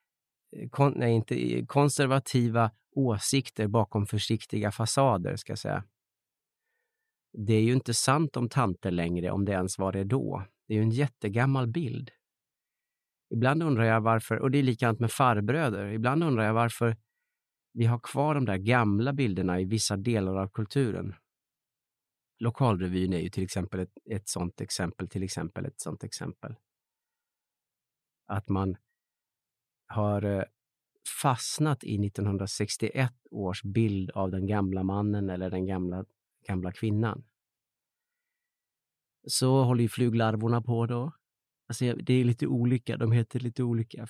konservativa åsikter bakom försiktiga fasader, ska jag säga. Det är ju inte sant om tanter längre, om det ens var det då. Det är ju en jättegammal bild. Ibland undrar jag varför, och det är likadant med farbröder, ibland undrar jag varför vi har kvar de där gamla bilderna i vissa delar av kulturen. Lokalrevyn är ju till exempel ett sånt exempel. Att man har fastnat i 1961 års bild av den gamla mannen eller den gamla kvinnan. Så håller ju fluglarvorna på då. Alltså det är lite olika, de heter lite olika.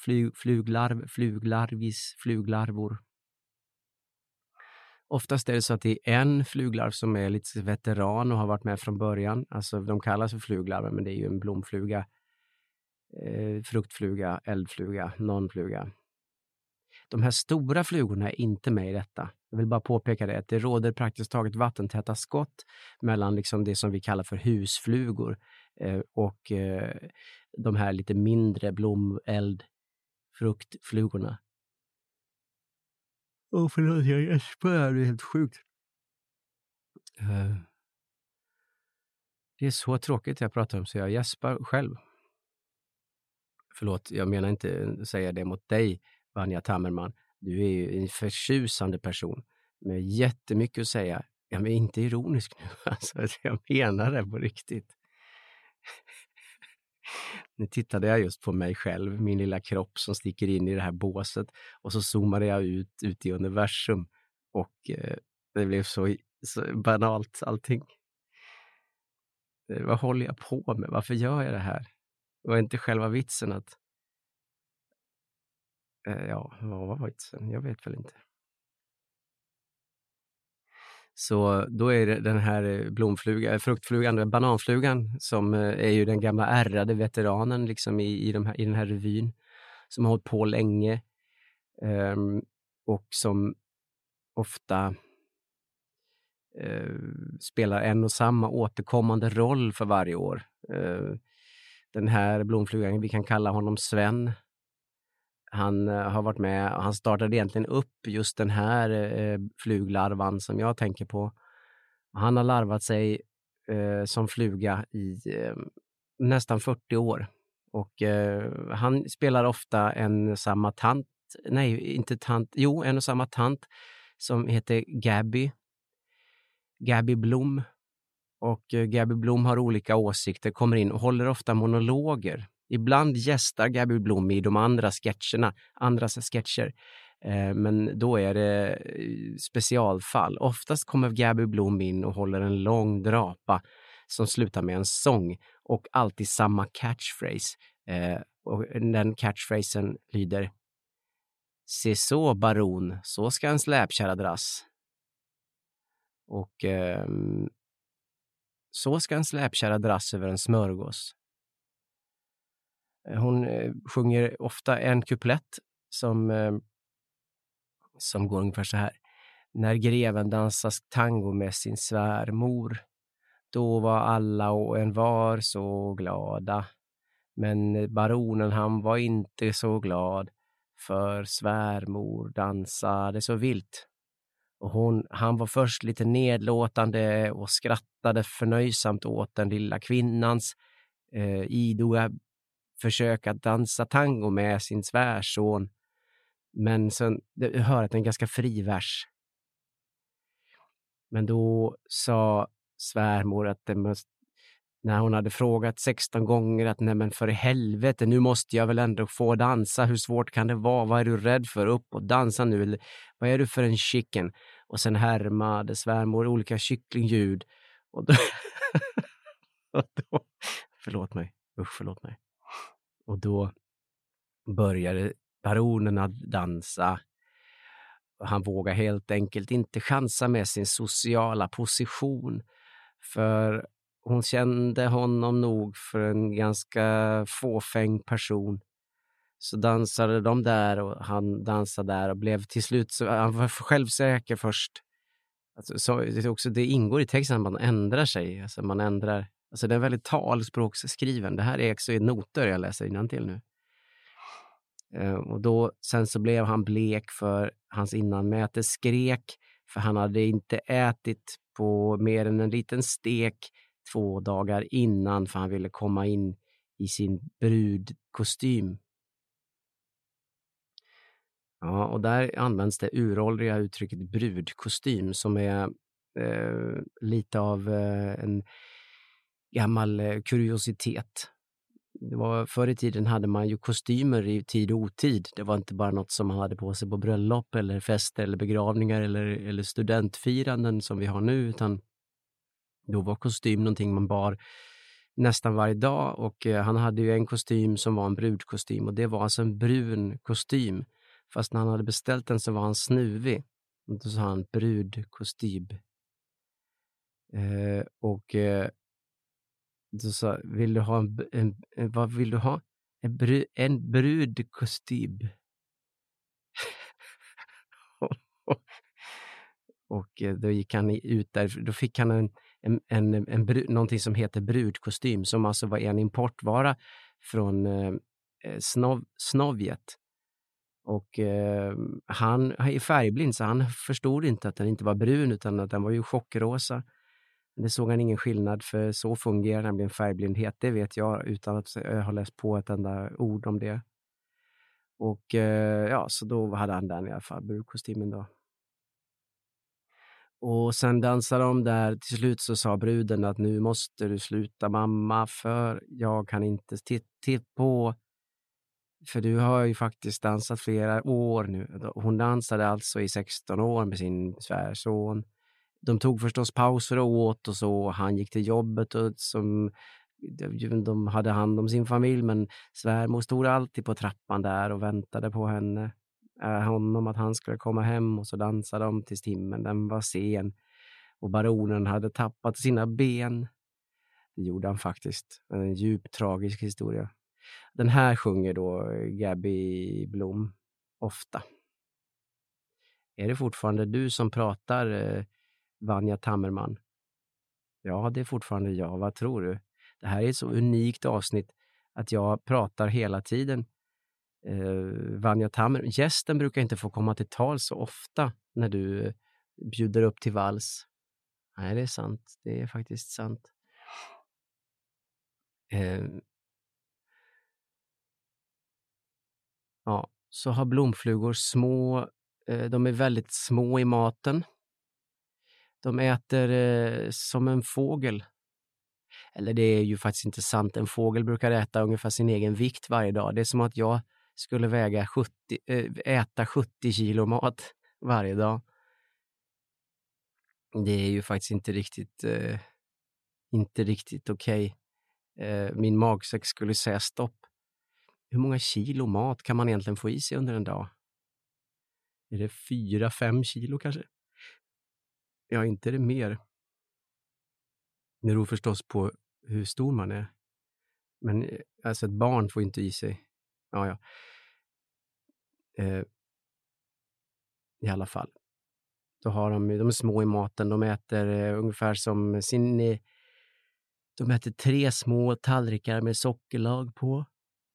Fluglarvor. Oftast är det så att det är en fluglarv som är lite veteran och har varit med från början. Alltså de kallas för fluglarver, men det är ju en blomfluga, fruktfluga, eldfluga, nonfluga. De här stora flugorna är inte med i detta. Jag vill bara påpeka det, att det råder praktiskt taget vattentäta skott mellan liksom det som vi kallar för husflugor och de här lite mindre fruktflugorna. Förlåt, jag gäspar, det är helt sjukt. Det är så tråkigt jag pratar om så jag gäspar själv. Förlåt, jag menar inte säga det mot dig, Vanja Tammerman. Du är ju en förtjusande person med jättemycket att säga. Jag är inte ironisk nu, alltså, jag menar det på riktigt. Nu tittade jag just på mig själv, min lilla kropp som sticker in i det här båset, och så zoomade jag ut i universum och det blev så banalt allting. Vad håller jag på med? Varför gör jag det här? Det var inte själva vitsen att vad var vitsen? Jag vet väl inte. Så då är det den här fruktflugan, bananflugan, som är ju den gamla ärrade veteranen liksom i den här revyn, som har hållit på länge och som ofta spelar en och samma återkommande roll för varje år. Den här blomflugan, vi kan kalla honom Sven. Han har varit med och han startade egentligen upp just den här fluglarvan som jag tänker på. Han har larvat sig som fluga i nästan 40 år. Och han spelar ofta en och samma tant som heter Gabby Blom. Och Gabby Blom har olika åsikter, kommer in och håller ofta monologer. Ibland gästar Gabby Blom i de andras sketcher. Men då är det specialfall. Oftast kommer Gabby Blom in och håller en lång drapa som slutar med en sång. Och alltid samma catchphrase. Och den catchphrasen lyder: "Se så, baron, så ska en släpkärra dras." Och så ska en släpkärra dras över en smörgås. Hon sjunger ofta en kuplett som går ungefär så här: "När greven dansar tango med sin svärmor, då var alla och en var så glada. Men baronen han var inte så glad, för svärmor dansade så vilt. Och han var först lite nedlåtande och skrattade förnöjsamt åt den lilla kvinnans idoga försök att dansa tango med sin svärson. Men sen hör att en ganska fri vers. Men då sa svärmor att när hon hade frågat 16 gånger att nej men för i helvete, nu måste jag väl ändå få dansa. Hur svårt kan det vara? Vad är du rädd för? Upp och dansa nu. Eller, vad är du för en chicken? Och sen härmade svärmor olika kycklingljud. Och då, förlåt mig. Och då började baronen att dansa. Han vågar helt enkelt inte chansa med sin sociala position, för hon kände honom nog för en ganska fåfäng person. Så dansade de där och han dansade där och blev till slut, så han var självsäker först. Alltså, så det ingår i texten att man ändrar sig. Alltså man ändrar, alltså det är väldigt talspråksskriven. Det här är också i noter jag läser innantill nu. Och då, sen så blev han blek för hans innanmäte skrek, för han hade inte ätit på mer än en liten stek 2 dagar innan, för han ville komma in i sin brudkostym. Ja, och där används det uråldriga uttrycket brudkostym, som är lite av en gammal kuriositet. Det var, förr i tiden hade man ju kostymer i tid och otid. Det var inte bara något som man hade på sig på bröllop eller fester eller begravningar eller studentfiranden som vi har nu, utan då var kostym någonting man bar nästan varje dag. Och han hade ju en kostym som var en brudkostym, och det var alltså en brun kostym. Fast när han hade beställt den så var han snuvig. Och då sa han brudkostym. Då sa, vill du ha vad vill du ha? En brudkostym. Och då gick han ut där, då fick han någonting som heter brudkostym, som alltså var en importvara från Sovjet. Och han är färgblind, så han förstod inte att den inte var brun, utan att den var ju chockrosa. Det såg han ingen skillnad, för så fungerar nämligen färgblindhet. Det vet jag utan att jag har läst på ett enda ord om det. Och ja, så då hade han den i alla fall, brudkostymen då. Och sen dansade de där. Till slut så sa bruden att nu måste du sluta, mamma, för jag kan inte titta på. För du har ju faktiskt dansat flera år nu. Hon dansade alltså i 16 år med sin svärson. De tog förstås pauser och åt och så. Han gick till jobbet och de hade hand om sin familj. Men svärmor stod alltid på trappan där och väntade på honom att han skulle komma hem. Och så dansade de tills timmen. Den var sen. Och baronen hade tappat sina ben. Det gjorde han faktiskt. En djup tragisk historia. Den här sjunger då Gabby Blom ofta. Är det fortfarande du som pratar, Vanja Tammerman? Ja, det är fortfarande jag. Vad tror du? Det här är ett så unikt avsnitt att jag pratar hela tiden. Vanja Tammerman. Gästen brukar inte få komma till tal så ofta när du bjuder upp till vals. Nej, det är sant. Det är faktiskt sant. Ja, så har blomflugor små, de är väldigt små i maten. De äter som en fågel. Eller det är ju faktiskt inte sant. En fågel brukar äta ungefär sin egen vikt varje dag. Det är som att jag skulle äta 70 kilo mat varje dag. Det är ju faktiskt inte riktigt okej. Min magsäck skulle säga stopp. Hur många kilo mat kan man egentligen få i sig under en dag? Är det 4-5 kilo kanske? Ja, inte är det mer. Det beror förstås på hur stor man är. Men alltså ett barn får inte i sig. Ja. I alla fall. Då har de är små i maten. De äter ungefär som de äter 3 små tallrikar med sockerlag på.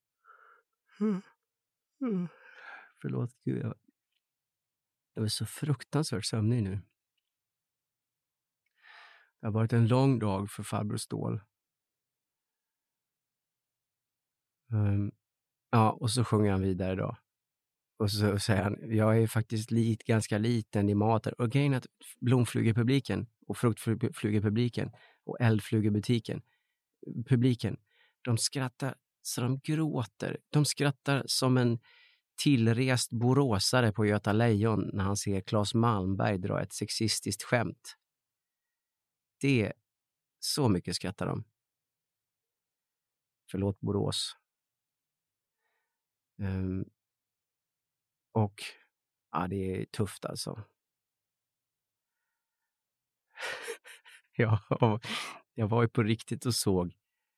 Förlåt, gud. Jag är så fruktansvärt sömnig nu. Det har varit en lång dag för farbror Stål. Ja, och så sjunger han vidare då. Och så säger han, jag är faktiskt ganska liten i maten. Och grejen är att blomflugepubliken och fruktflugepubliken och eldflugebutiken, publiken, de skrattar så de gråter. De skrattar som en tillrest boråsare på Göta Lejon när han ser Claes Malmberg dra ett sexistiskt skämt. Det, så mycket skrattar de. Förlåt Borås. Och ja, det är tufft alltså. Jag var ju på riktigt och såg,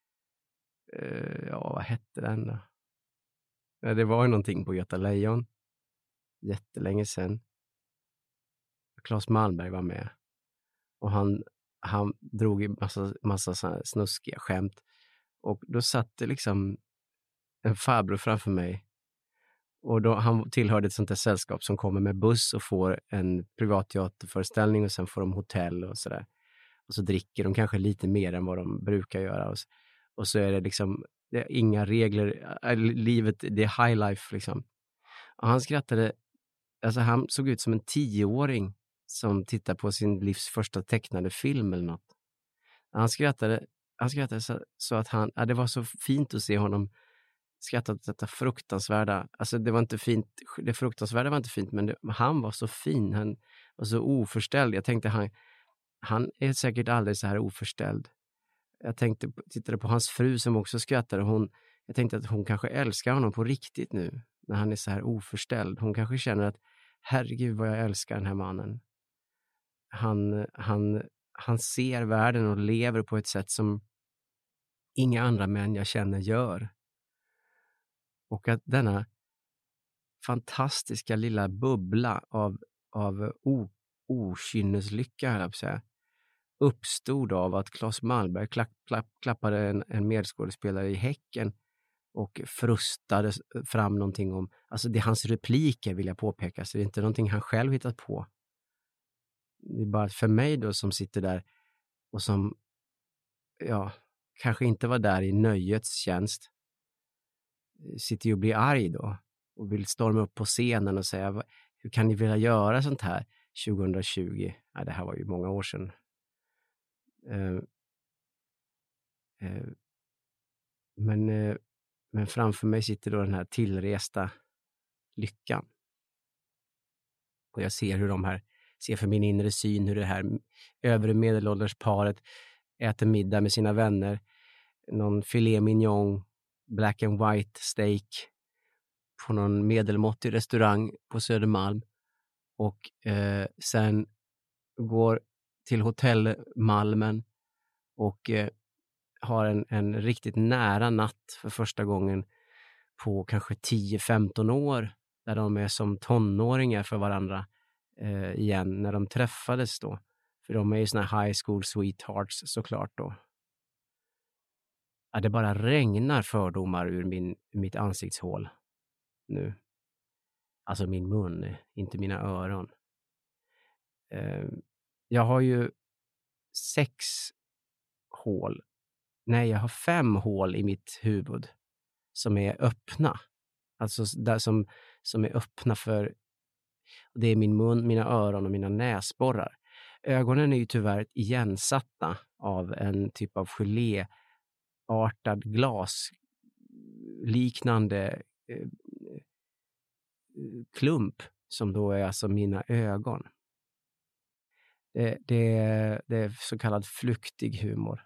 vad hette den då? Ja, det var ju någonting på Göta Lejon. Jättelänge sedan. Claes Malmberg var med. Och han drog i massa så här snuskiga skämt. Och då satt det liksom en farbror framför mig. Och då, han tillhörde ett sånt där sällskap som kommer med buss och får en privatteaterföreställning och sen får de hotell och sådär. Och så dricker de kanske lite mer än vad de brukar göra. Och så är det liksom, det är inga regler. Livet, det är high life liksom. Och han skrattade, alltså han såg ut som en 10-åring som tittar på sin livs första tecknade film eller något. Han skrattade så att det var så fint att se honom skratta åt detta fruktansvärda. Alltså det var inte fint, det fruktansvärda var inte fint, men han var så fin, han var så oförställd. Jag tänkte han är säkert aldrig så här oförställd. Jag tittade på hans fru som också skrattade. Jag tänkte att hon kanske älskar honom på riktigt nu när han är så här oförställd. Hon kanske känner att herregud vad jag älskar den här mannen. Han ser världen och lever på ett sätt som inga andra män jag känner gör. Och att denna fantastiska lilla bubbla av okynneslycka, höll jag på att säga, uppstod av att Claes Malmberg klappade en medskådespelare i häcken och frustade fram någonting om, alltså det är hans repliker vill jag påpeka, så det är inte någonting han själv hittat på. Det är bara för mig då som sitter där och som kanske inte var där i nöjets tjänst, sitter ju och blir arg då och vill storma upp på scenen och säga, hur kan ni vilja göra sånt här 2020? Ja, det här var ju många år sedan. Men framför mig sitter då den här tillresta lyckan. Och jag ser hur ser för min inre syn hur det här övre medelålders paret äter middag med sina vänner. Någon filet mignon, black and white steak på någon medelmåttig restaurang på Södermalm. Och sen går till hotell Malmen och har en riktigt nära natt för första gången på kanske 10-15 år, där de är som tonåringar för varandra igen när de träffades då. För de är ju såna high school sweethearts såklart då. Ja, det bara regnar fördomar ur mitt ansiktshål nu. Alltså min mun, inte mina öron. Jag har ju 5 hål i mitt huvud som är öppna. Alltså där som är öppna för, det är min mun, mina öron och mina näsborrar. Ögonen är ju tyvärr igensatta av en typ av geléartad glasliknande klump som då är alltså mina ögon. Det är så kallad flyktig humor.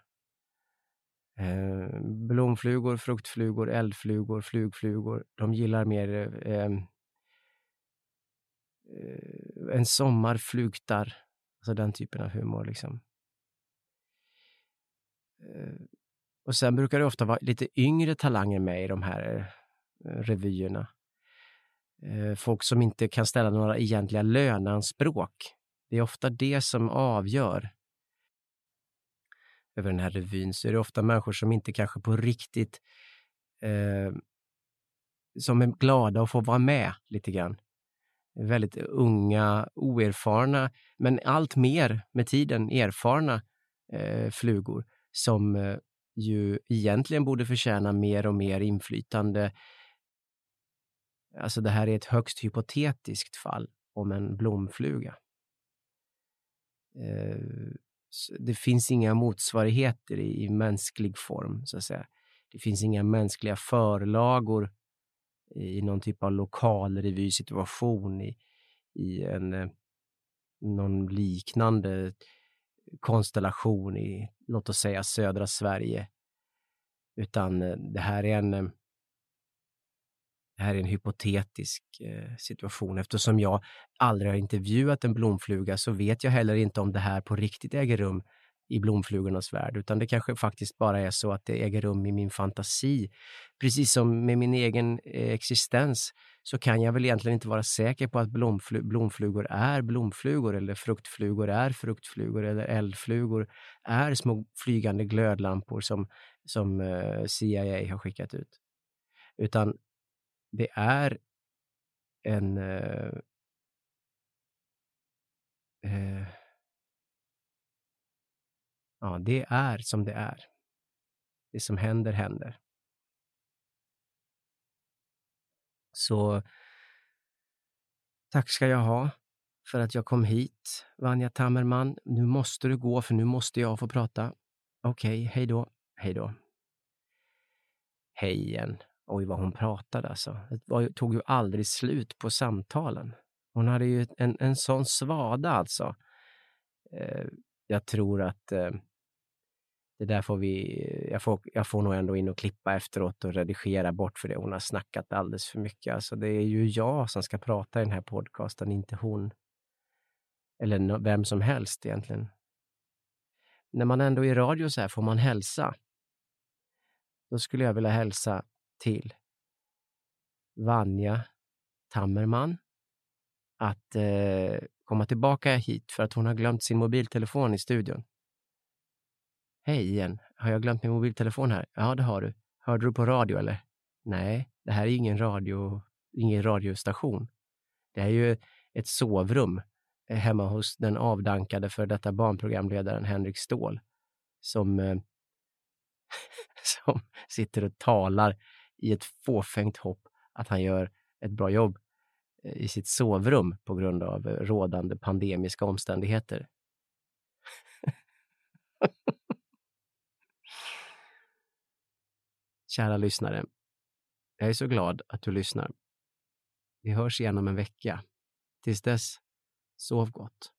Blomflugor, fruktflugor, eldflugor, flugflugor, de gillar mer en sommar flugtar, alltså den typen av humor liksom. Och sen brukar det ofta vara lite yngre talanger med i de här revyerna. Folk som inte kan ställa några egentliga löneanspråk. Det är ofta det som avgör över den här revyn. Så är det ofta människor som inte kanske på riktigt som är glada att få vara med lite grann. Väldigt unga, oerfarna, men allt mer med tiden erfarna flugor som ju egentligen borde förtjäna mer och mer inflytande. Alltså det här är ett högst hypotetiskt fall om en blomfluga. Det finns inga motsvarigheter i mänsklig form så att säga. Det finns inga mänskliga förlagor i någon typ av lokal revysituation i någon liknande konstellation i, låt oss säga, södra Sverige. Utan det här är Det här är en hypotetisk situation. Eftersom jag aldrig har intervjuat en blomfluga så vet jag heller inte om det här på riktigt äger rum i blomflugornas värld, utan det kanske faktiskt bara är så att det äger rum i min fantasi. Precis som med min egen existens så kan jag väl egentligen inte vara säker på att blomflugor är blomflugor, eller fruktflugor är fruktflugor, eller eldflugor är små flygande glödlampor som CIA har skickat ut. Utan det är en ja, det är som det är. Det som händer, händer. Så tack ska jag ha för att jag kom hit, Vanja Tammerman. Nu måste du gå, för nu måste jag få prata. Okej, hej då. Hej då. Hej igen. Oj, vad hon pratade alltså. Det tog ju aldrig slut på samtalen. Hon hade ju en sån svada alltså. Jag tror att det där får jag får nog ändå in och klippa efteråt och redigera bort, för det. Hon har snackat alldeles för mycket. Alltså det är ju jag som ska prata i den här podcasten, inte hon. Eller vem som helst egentligen. När man ändå är i radio så här får man hälsa. Då skulle jag vilja hälsa till Vanja Tammerman att komma tillbaka hit, för att hon har glömt sin mobiltelefon i studion. Hej igen, har jag glömt min mobiltelefon här? Ja, det har du. Hörde du på radio eller? Nej, det här är ingen radiostation. Det är ju ett sovrum hemma hos den avdankade för detta barnprogramledaren Henrik Ståhl som sitter och talar i ett fåfängt hopp att han gör ett bra jobb i sitt sovrum på grund av rådande pandemiska omständigheter. Kära lyssnare, jag är så glad att du lyssnar. Vi hörs igen om en vecka. Tills dess, sov gott.